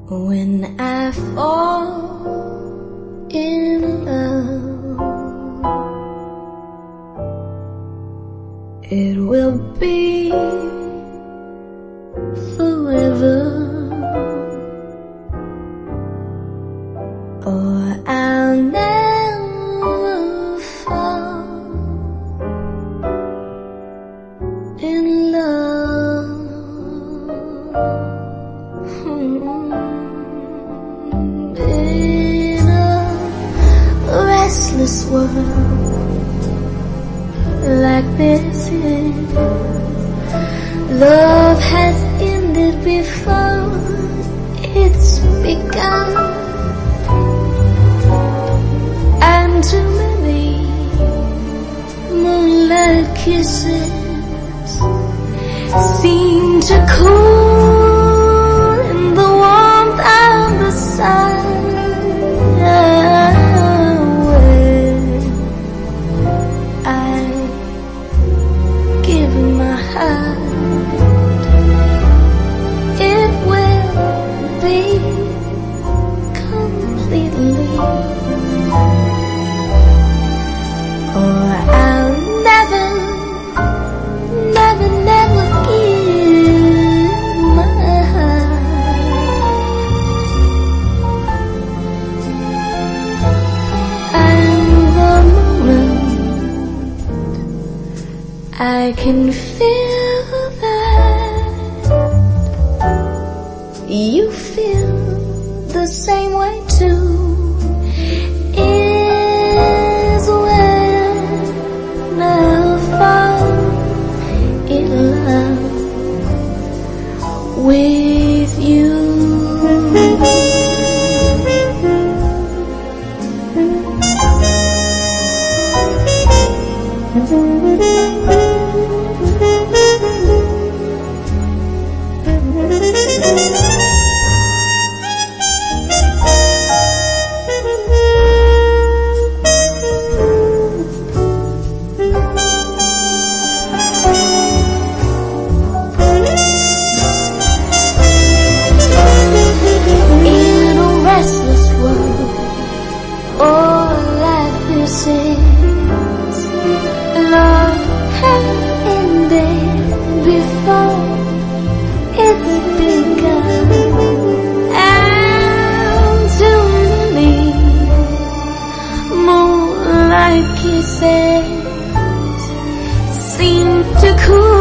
When I fall in love, it will be forever, or I'll never fall in love. In a restless world like this is, love has ended before it's begun, and too many moonlight kisses seem to cool in the warmth of the sun. When I give my heart, it will be completely, or I'll never give my heart. And the moment I can feel that you feel the same way too, is when I fall in love with you. Love has ended before it's begun, and too many moonlight kisses seem to cool